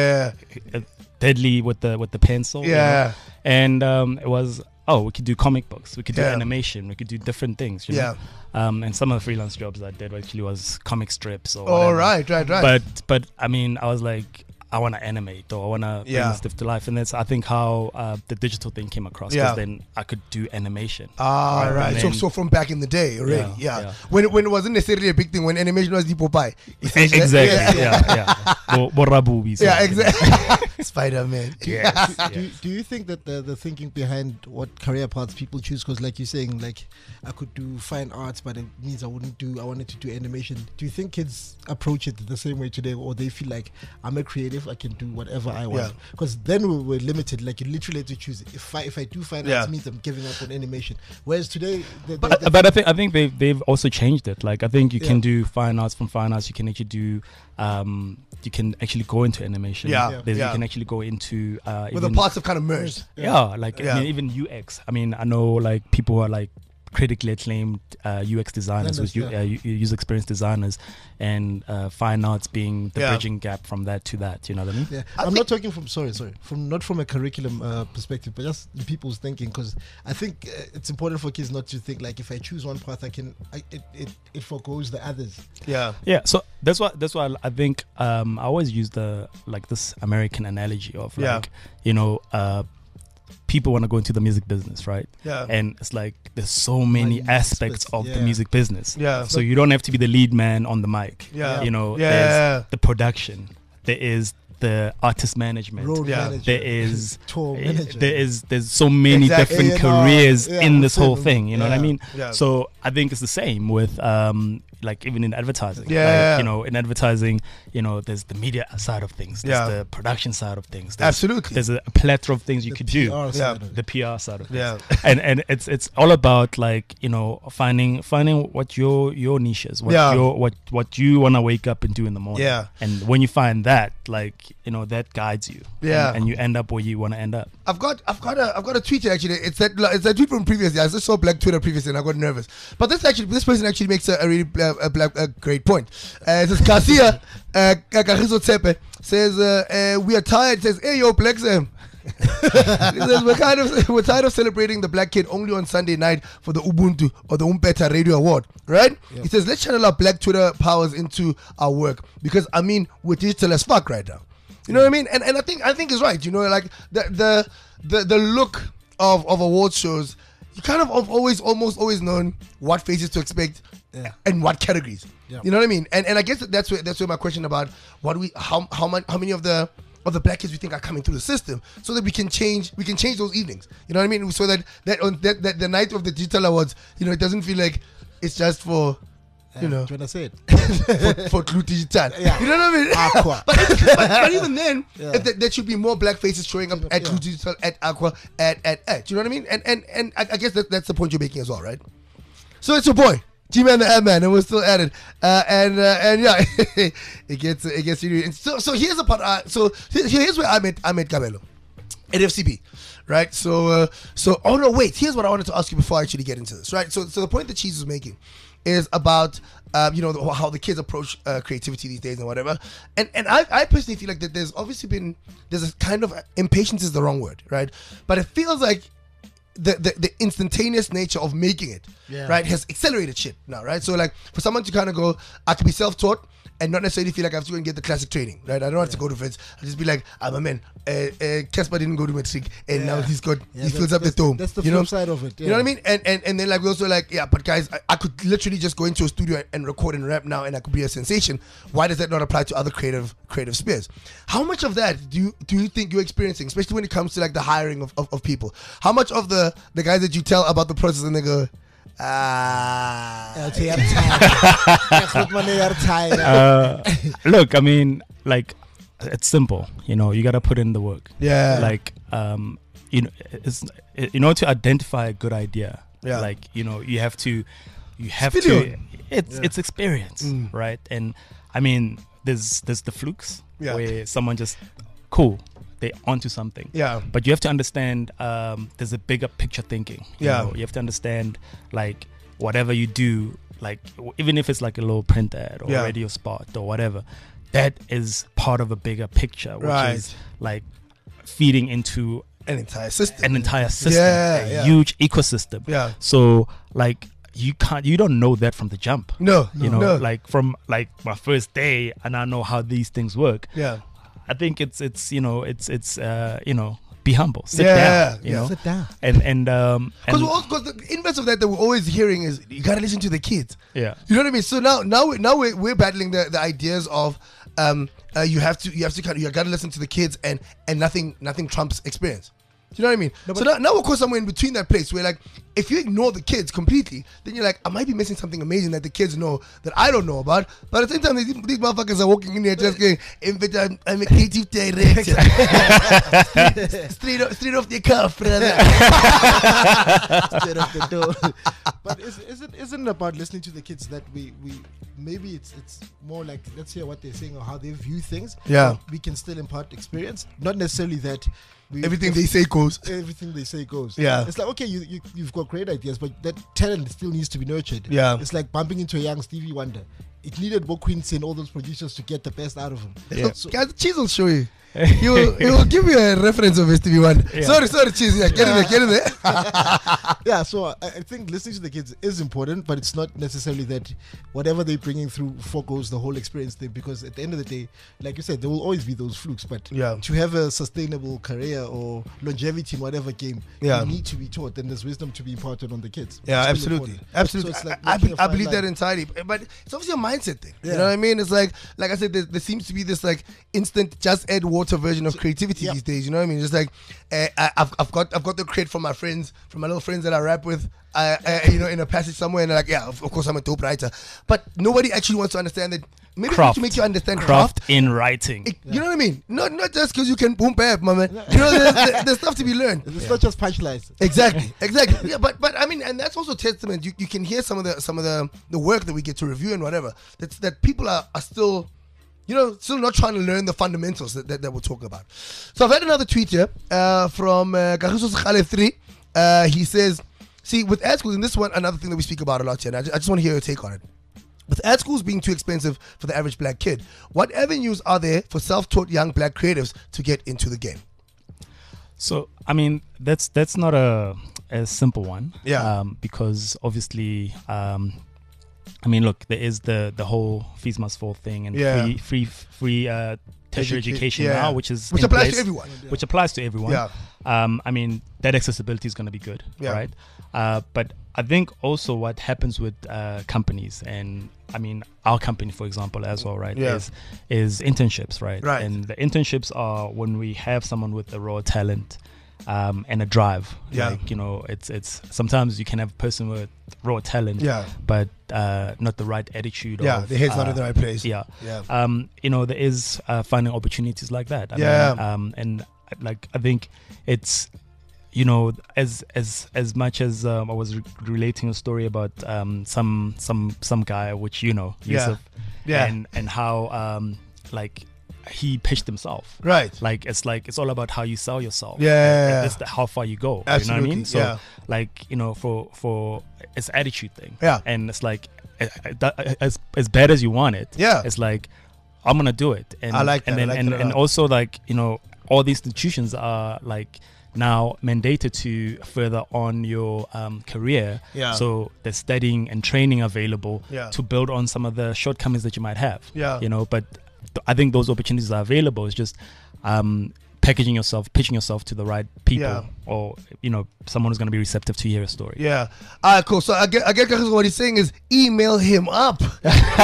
I: deadly with the pencil.
G: Yeah.
I: And it was, we could do comic books, we could do animation, we could do different things. You know? And some of the freelance jobs I did actually was comic strips or whatever.
G: Right.
I: But I mean, I was like, I want to animate or I want to bring this stuff to life. And that's, I think, how the digital thing came across. Because then I could do animation.
G: Right. So from back in the day already. When it wasn't necessarily a big thing, when animation was the Popeye.
I: Exactly. Borabubi.
G: Yeah, exactly. Spider-Man.
I: Yes.
H: Do you think that the thinking behind what career paths people choose, because like you're saying, like I could do fine arts, but it means I wanted to do animation. Do you think kids approach it the same way today, or they feel like I'm a creative, I can do whatever I want? Because then we were limited. Like you literally had to choose. If I do fine arts, means I'm giving up on animation. Whereas today,
I: but I think they've also changed it. Like I think you can do fine arts. From fine arts, you can actually do. You can actually go into animation. You can actually go into.
G: Where the parts have kind of merged.
I: I mean, even UX. I mean, I know like people who are like critically acclaimed UX designers, user experience designers, and fine arts being the bridging gap from that to that. You know what I mean?
H: Yeah. I'm not talking from not from a curriculum perspective, but just people's thinking, because I think it's important for kids not to think like, if I choose one path, it forgoes the others.
G: Yeah.
I: So that's why I think I always use this American analogy of people want to go into the music business, right?
G: Yeah.
I: And it's like there's so many aspects of the music business.
G: Yeah.
I: So you don't have to be the lead man on the mic.
G: Yeah.
I: There's the production. There is the artist management. There is
H: tour manager.
I: There's so many different careers in this whole thing. You know what I mean?
G: Yeah.
I: So I think it's the same with even in advertising. In advertising, there's the media side of things. There's the production side of things.
G: Absolutely.
I: There's a plethora of things you could do. The PR side of things.
G: Yeah.
I: And it's all about finding what your niche is. What you want to wake up and do in the morning.
G: Yeah.
I: And when you find that, that guides you.
G: Yeah.
I: And you end up where you want to end up.
G: I've got a tweet actually. It's a tweet from previous years. I just saw Black Twitter previously and I got nervous. But this person actually makes a really a great point. It says Garcia Kagiso Tsepe says we are tired. Says, hey yo, Black Sam. He says we're tired of celebrating the black kid only on Sunday night for the Ubuntu or the Umpeta Radio Award, right? Yep. He says let's channel our Black Twitter powers into our work, because we're digital as fuck right now. You know what I mean? And I think he's right. The look of award shows, you kind of almost always known what faces to expect and what categories. Yeah. You know what I mean? And I guess that's where my question about how many of the black kids we think are coming through the system, so that we can change those evenings. You know what I mean? So that the night of the digital awards, it doesn't feel like it's just for when I say it for Clue Digital. Yeah. You know what I mean? but even then, there should be more black faces showing up at Clue Digital, at Aqua, at you know what I mean? And I guess that's the point you're making as well, right? So it's your boy G-Man the Ad-Man, and we're still at it, it gets really. So here's the part. So here's where I met Kabelo at FCB, right? So oh no, wait. Here's what I wanted to ask you before I actually get into this, right? So the point that Cheese was making is about how the kids approach creativity these days and whatever. And I personally feel like that there's a kind of impatience is the wrong word, right? But it feels like the instantaneous nature of making it, right, has accelerated shit now, right? So like for someone to kind of go, I could be self-taught and not necessarily feel like I have to go and get the classic training, right? I don't have to go to Feds. I just be like, I'm a man. Casper didn't go to Matric, and now he fills up the dome.
H: That's the flip side of it.
G: You know what I mean? And then like we also like, but guys, I could literally just go into a studio and record and rap now, and I could be a sensation. Why does that not apply to other creative spheres? How much of that do you think you're experiencing, especially when it comes to like the hiring of people? How much of the guys that you tell about the process and they go,
I: look, I mean, like, it's simple. You gotta put in the work.
G: Yeah.
I: Like, it's in order to identify a good idea.
G: Yeah.
I: Like, you have to. It's experience, right? And I mean, there's the flukes where someone just they're onto something.
G: Yeah.
I: But you have to understand there's a bigger picture thinking. You have to understand, like, whatever you do, like, even if it's like a little print ad or radio spot or whatever, that is part of a bigger picture, which is like feeding into
G: an entire system.
I: A huge ecosystem.
G: Yeah.
I: So like you don't know that from the jump.
G: No.
I: Like from like my first day, and I know how these things work.
G: Yeah.
I: I think it's be humble, sit down,
H: sit down,
I: and
G: because the inverse of that we're always hearing is you gotta listen to the kids.
I: Yeah,
G: you know what I mean. So now we're battling the ideas of you gotta listen to the kids and nothing trumps experience. Do you know what I mean? No, so now we're caught somewhere in between that place where, like, if you ignore the kids completely, then you're like, I might be missing something amazing that the kids know that I don't know about. But at the same time, these motherfuckers are walking in here just going, I'm a creative director. straight off the cuff, brother.
H: Straight off the door. But isn't it about listening to the kids that we maybe it's more like, let's hear what they're saying or how they view things.
G: Yeah.
H: We can still impart experience. Not necessarily that
G: everything they say goes.
H: Everything they say goes.
G: Yeah.
H: It's like, okay, you've got great ideas, but that talent still needs to be nurtured.
G: Yeah.
H: It's like bumping into a young Stevie Wonder. It needed Bo Quincy and all those producers to get the best out of him.
G: Yeah. So, guys, Cheese will show you. He will give you a reference of Stevie Wonder. Yeah. Sorry, Cheese. Yeah, get in there.
H: Yeah, so I think listening to the kids is important, but it's not necessarily that whatever they're bringing through forgoes the whole experience thing, because at the end of the day, like you said, there will always be those flukes, but to have a sustainable career or longevity in whatever game, you need to be taught, and there's wisdom to be imparted on the kids.
G: Yeah, absolutely. So it's like I believe that entirely, but it's obviously a mindset thing. You know what I mean? It's like I said, there seems to be this like instant just add water version of creativity these days. You know what I mean? Just like I've got the credit from my friends, from my little friends that I rap with. In a passage somewhere, and they're like, yeah, of course I'm a dope writer, but nobody actually wants to understand that. Maybe to make you understand craft
I: in writing.
G: You know what I mean? Not just because you can boom bap, my man. You know, there's stuff to be learned.
H: It's not just punchlines.
G: Exactly. Yeah, but I mean, and that's also testament. You can hear some of the work that we get to review and whatever. That people are still, still not trying to learn the fundamentals that we're talking about. So I've had another tweet here from Kagiso Sekgale 3. He says, see, with ad schools, and this one, another thing that we speak about a lot here, and I just want to hear your take on it. With ad schools being too expensive for the average black kid, what avenues are there for self-taught young black creatives to get into the game?
I: So, I mean, that's not a simple one.
G: Yeah.
I: Because obviously, I mean, look, there is the whole fees must fall thing and free tertiary education now, which
G: applies to everyone.
I: Which applies to everyone.
G: Yeah.
I: I mean, that accessibility is going to be good, right? But I think also what happens with companies, and I mean our company, for example, as well, right? Is internships, right?
G: Right.
I: And the internships are when we have someone with a raw talent and a drive.
G: Yeah.
I: Like, it's sometimes you can have a person with raw talent, but not the right attitude.
G: Yeah, the head's not in the right place.
I: Yeah. There is finding opportunities like that. I mean, and like I think it's as much as I was relating a story about some guy which Yusuf, and how like he pitched himself,
G: right?
I: Like it's all about how you sell yourself,
G: and
I: that's how far you go.
G: Absolutely.
I: You know what I mean? So like for it's attitude thing, and it's like as bad as you want it, it's like I'm gonna do it, and
G: I like that.
I: And also like all these institutions are like now mandated to further on your career. So there's studying and training available to build on some of the shortcomings that you might have. But I think those opportunities are available. It's just packaging yourself, pitching yourself to the right people, or someone who's going to be receptive to hear a story.
G: Yeah. All right, cool. So I get what he's saying is email him up. He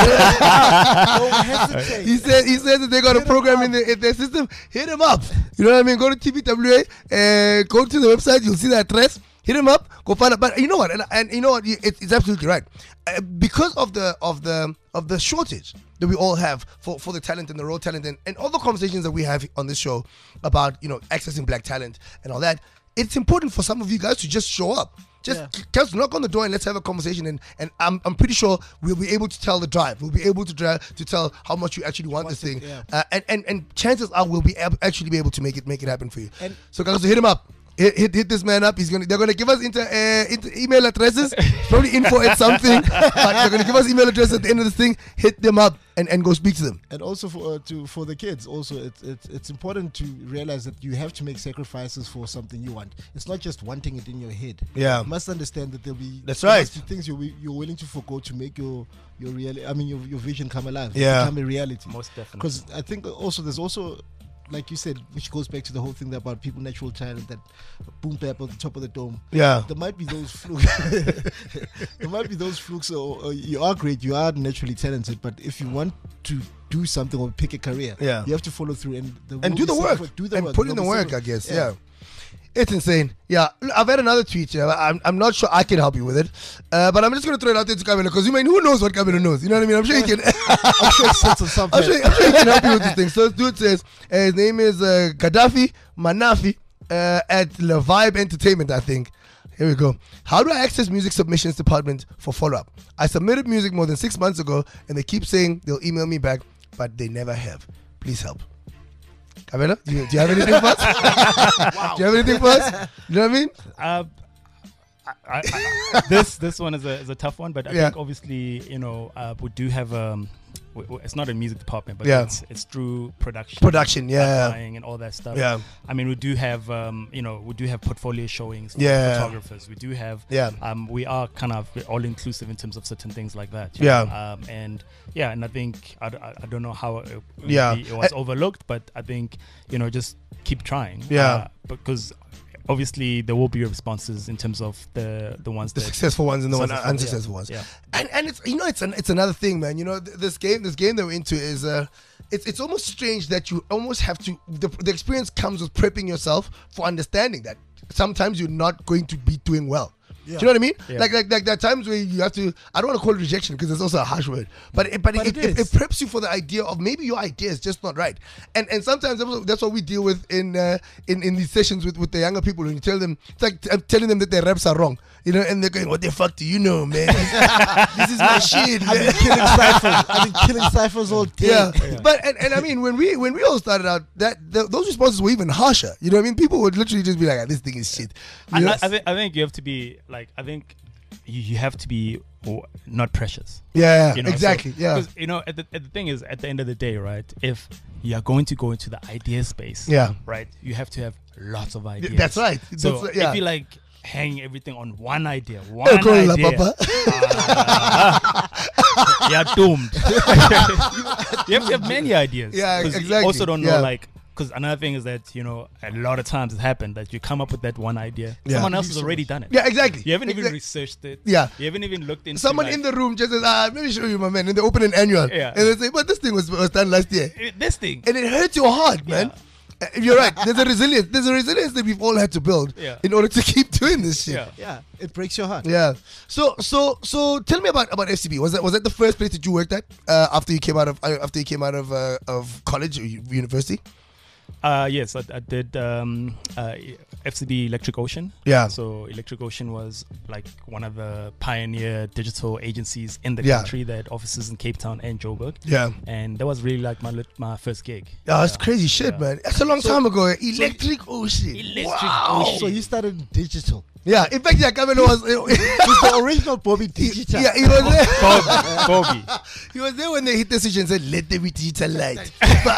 G: says that they got a program in their system. Hit him up. You know what I mean? Go to TVWA, go to the website. You'll see the address. Hit him up. Go find out. But you know what? And you know what? It's absolutely right. Because of the shortage that we all have for the talent and the raw talent and all the conversations that we have on this show about accessing black talent and all that, it's important for some of you guys to just show up. Just knock on the door and let's have a conversation, and I'm pretty sure we'll be able to tell the drive. We'll be able to tell how much you actually want this thing, and chances are we'll be actually be able to make it happen for you. So guys, hit him up. Hit this man up. They're gonna give us email addresses, probably info at something. But they're gonna give us email address at the end of this thing. Hit them up and go speak to them.
H: And also for the kids, also it's important to realize that you have to make sacrifices for something you want. It's not just wanting it in your head.
G: Yeah,
H: you must understand that there'll be things you're willing to forgo to make your vision come alive. Become a reality.
I: Most definitely.
H: Because I think there's also, like you said, which goes back to the whole thing about people natural talent that boom bap on the top of the dome.
G: Yeah,
H: there might be those flukes. There might be those flukes. Or you are great, you are naturally talented, but if you want to do something or pick a career, you have to follow through and
G: do the work. Put in the work. I guess. Yeah. It's insane. Yeah, I've had another tweet here. I'm not sure I can help you with it, but I'm just going to throw it out there to Kabelo, because who knows what Kabelo knows? You know what I mean? I'm sure he can.
H: I'm sure it sits on something.
G: I'm sure he can help you with this thing. So this dude says his name is Gaddafi Manafi at Le Vibe Entertainment, I think. Here we go. How do I access music submissions department for follow-up? I submitted music more than 6 months ago, and they keep saying they'll email me back, but they never have. Please help. Kabelo, do you have anything for us? Wow. Do you have anything for us? You know what I
I: mean? This one is a tough one, but I think obviously, you know, we do have it's not a music department, but it's through production, and all that stuff. Yeah, I mean, we do have you know, we do have portfolio showings for photographers. We do have we are kind of all inclusive in terms of certain things like that. And I think I don't know how it was overlooked, but I think, you know, just keep trying. Because obviously there will be responses in terms of the ones, the
G: successful ones and the unsuccessful ones. And it's, you know, it's another thing, man. You know, this game that we're into is it's almost strange that you almost have to, the experience comes with prepping yourself for understanding that sometimes you're not going to be doing well. Do you know what I mean? Like there are times where you have to, I don't want to call it rejection because it's also a harsh word, but it preps you for the idea of maybe your idea is just not right. And sometimes that's what we deal with in these sessions with the younger people. When you tell them, it's like I'm telling them that their reps are wrong, you know, and they're going, what the fuck do you know, man? This is my shit, man.
H: I've been killing ciphers all day.
G: But I mean, when we all started out, those responses were even harsher. You know what I mean? People would literally just be like, this thing is shit.
I: I think you have to be like, I think you have to be not precious.
G: Yeah,
I: you know?
G: exactly.
I: Because, you know, the thing is, at the end of the day, right, if you are going to go into the idea space, right, you have to have lots of ideas.
G: That's right.
I: So if you like hang everything on one idea, you're doomed. You have to have many ideas.
G: Yeah, exactly.
I: You also don't know, like, because another thing is that, you know, a lot of times it happened that you come up with that one idea. Someone else has already done it.
G: Yeah, exactly.
I: You haven't even researched it.
G: Yeah.
I: You haven't even looked into
G: someone in the room just says, let me show you, my man. And they open an annual. Yeah. And they say, but this thing was done last year.
I: This thing.
G: And it hurts your heart, man. You're right. There's a resilience that we've all had to build in order to keep doing this shit.
H: Yeah. It breaks your heart.
G: Yeah. So tell me about FCB. Was that the first place that you worked at after you came out of college or university?
I: Yes, I did FCB Electric Ocean.
G: Yeah.
I: So Electric Ocean was like one of the pioneer digital agencies in the country that had offices in Cape Town and Joburg.
G: Yeah.
I: And that was really like my first gig.
G: Yeah, that's crazy shit, man. That's a long time ago. Electric Ocean.
H: Ocean. So you started digital.
G: Yeah, in fact, Kabelo was
H: the original Bobby Digital.
G: Yeah, he was there.
I: Bobby.
G: He was there when they hit the switch and said, "Let there be digital light."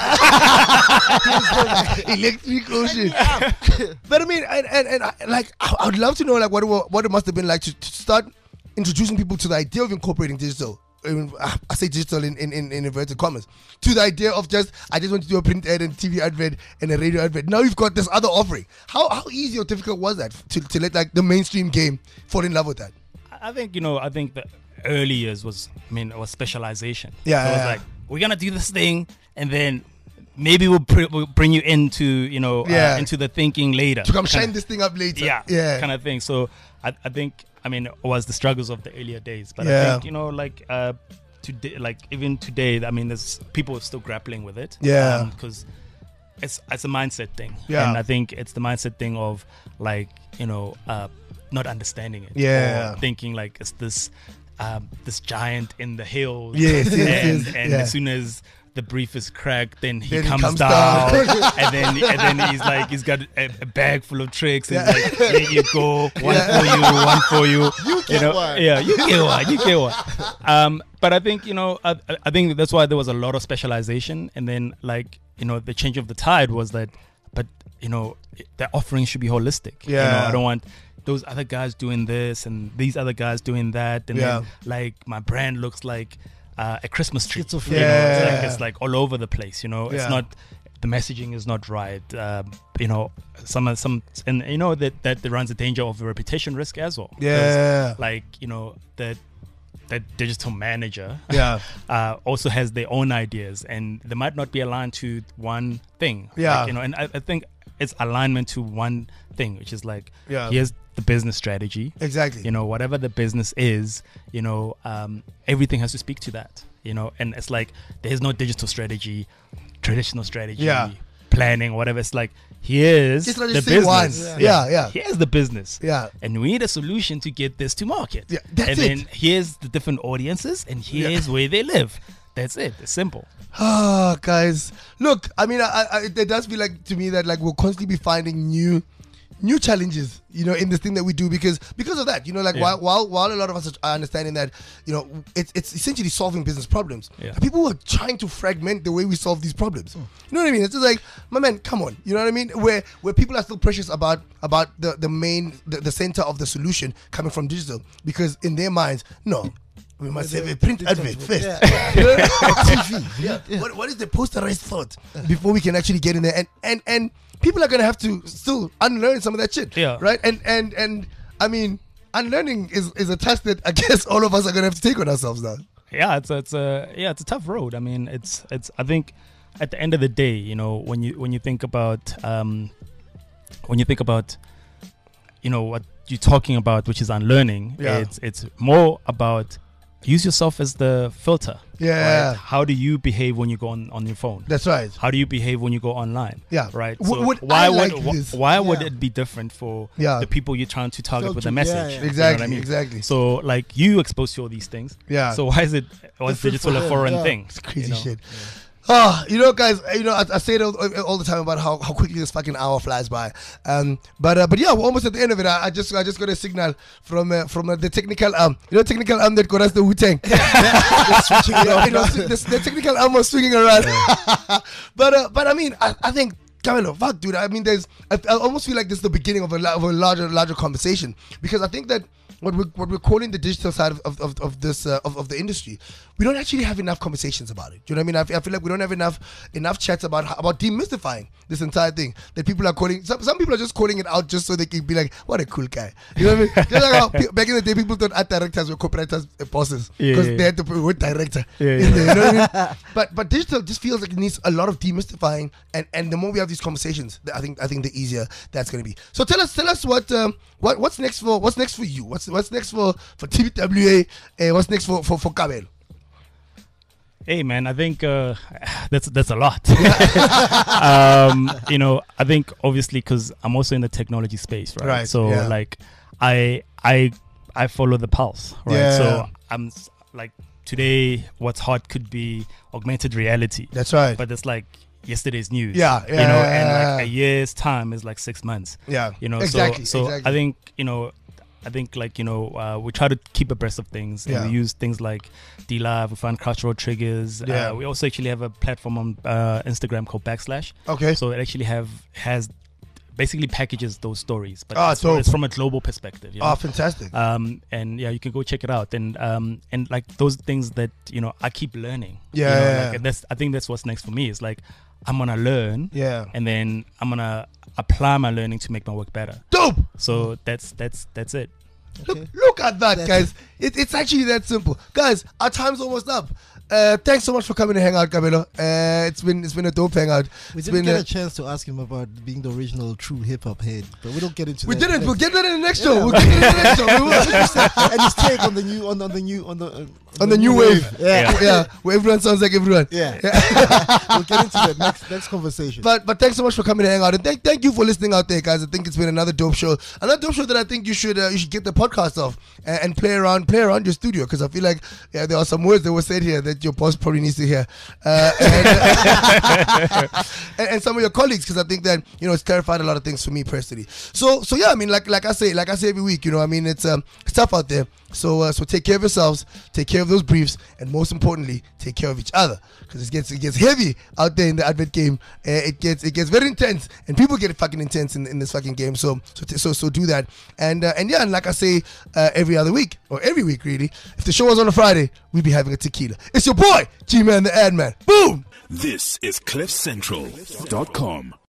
G: Electric Ocean. But I mean, and like, I would love to know like what it must have been like to start introducing people to the idea of incorporating digital. I say digital in inverted commas, to the idea of I just want to do a print ad and TV advert and a radio advert. Now you've got this other offering. How easy or difficult was that to let like the mainstream game fall in love with that?
I: I think the early years was specialization.
G: Yeah,
I: so it was like, we're gonna do this thing and then maybe we'll bring you into into the thinking later
G: to come shine this thing up later.
I: Yeah, kind of thing. So I think. I mean, it was the struggles of the earlier days, but I think today, like even today, I mean, there's people still grappling with it.
G: Yeah,
I: because it's a mindset thing.
G: Yeah,
I: and I think it's the mindset thing of like not understanding it.
G: Yeah,
I: or thinking like it's this giant in the hills.
G: Yes,
I: and as soon as the brief is cracked, then he comes down and then he's like, he's got a bag full of tricks and he's like, here you go, one for you.
H: You get one.
I: Yeah, you get one. But I think, I think that's why there was a lot of specialization, and then like, the change of the tide was that, but the offering should be holistic.
G: Yeah.
I: I don't want those other guys doing this and these other guys doing that, and then like my brand looks like a Christmas tree. It's like all over the place. It's not, the messaging is not right. Some and that runs a danger of a reputation risk as well.
G: Yeah,
I: like that digital manager also has their own ideas, and they might not be aligned to one thing. And I think it's alignment to one thing, which is like, here's the business strategy.
G: Exactly.
I: Whatever the business is, everything has to speak to that. And it's like, there's no digital strategy, traditional strategy, planning, whatever. It's like, here's the business. Here's the business. And we need a solution to get this to market.
G: That's
I: then here's the different audiences, and here's where they live. That's it. It's simple.
G: Ah, guys, look. I mean, it does feel like to me that like we'll constantly be finding new challenges, in this thing that we do because of that, while a lot of us are understanding that, it's essentially solving business problems. People are trying to fragment the way we solve these problems. You know what I mean? It's just like, my man, come on. You know what I mean? Where people are still precious about the center of the solution coming from digital, because in their minds, no. We must have a print advert first. TV. What is the posterized thought before we can actually get in there? And people are gonna have to still unlearn some of that shit. Right? And I mean, unlearning is a task that I guess all of us are gonna have to take on ourselves now.
I: Yeah, it's a tough road. I mean, it's I think at the end of the day, when you think about what you're talking about, which is unlearning, it's more about use yourself as the filter.
G: Yeah.
I: Right? How do you behave when you go on your phone?
G: That's right.
I: How do you behave when you go online?
G: Yeah.
I: Right.
G: So
I: why would it be different for the people you're trying to target with a message?
G: Yeah. Exactly. You know
I: exactly. So like you exposed to all these things.
G: Yeah.
I: So why is digital a foreign thing?
G: It's crazy shit. Oh, guys, I say it all the time about how quickly this fucking hour flies by. But yeah, we're almost at the end of it. I just got a signal from the technical arm. Technical arm that got us the Wu-Tang. The technical arm was swinging around. But I mean, I think, Camilo, fuck, dude. I mean, I almost feel like this is the beginning of a larger conversation, because I think that what we're calling the digital side of the industry, we don't actually have enough conversations about it. Do you know what I mean? I feel like we don't have enough chats about demystifying this entire thing that people are calling. Some people are just calling it out just so they can be like, what a cool guy. You know what I mean? Just like how back in the day, people thought art directors were copywriters, bosses, because they had to put the word director in there. You know what I mean? But digital just feels like it needs a lot of demystifying, and the more we have these conversations, I think the easier that's going to be. So tell us what's next for you? What's next for TBWA? What's next for Kabelo?
I: Hey man, I think that's a lot. I think obviously because I'm also in the technology space, right? So like I follow the pulse, right?
G: Yeah.
I: So I'm like, today what's hot could be augmented reality.
G: That's right.
I: But it's like yesterday's news.
G: Yeah.
I: And like a year's time is like 6 months.
G: Yeah.
I: Exactly. So I think we try to keep abreast of things, and we use things like DLive. We find cultural triggers. We also actually have a platform on Instagram called Backslash.
G: Okay.
I: So it actually has basically packages those stories, but it's from a global perspective.
G: Fantastic.
I: And you can go check it out, and like those things that I keep learning. I think that's what's next for me. Is like I'm gonna learn, and then I'm gonna apply my learning to make my work better.
G: Dope.
I: So that's it.
G: Okay. Look at that, guys. It's actually that simple. Guys, our time's almost up. Thanks so much for coming to hang out, Kabelo. It's been a dope hangout.
H: We didn't get a chance to ask him about being the original true hip hop head, but we don't get into that.
G: We didn't. We'll get that in the next show. We'll get it in the next show.
H: And his take on the
G: new wave. Yeah. Where everyone sounds like everyone.
H: Yeah. We'll get into that next conversation.
G: But thanks so much for coming to hang out, and thank you for listening out there, guys. I think it's been another dope show. Another dope show that I think you should get the podcast of and play around your studio, because I feel like there are some words that were said here that your boss probably needs to hear, and some of your colleagues, because I think that it's clarified a lot of things for me personally. So yeah, I mean, like I say every week, I mean, it's tough out there. So take care of yourselves, take care of those briefs, and most importantly, take care of each other, because it gets heavy out there in the advert game. It gets very intense, and people get fucking intense in this fucking game. So do that, and like I say every other week, or every week really, if the show was on a Friday, we'd be having a tequila. It's your boy G-Man the Ad Man. Boom.
A: This is CliffCentral.com.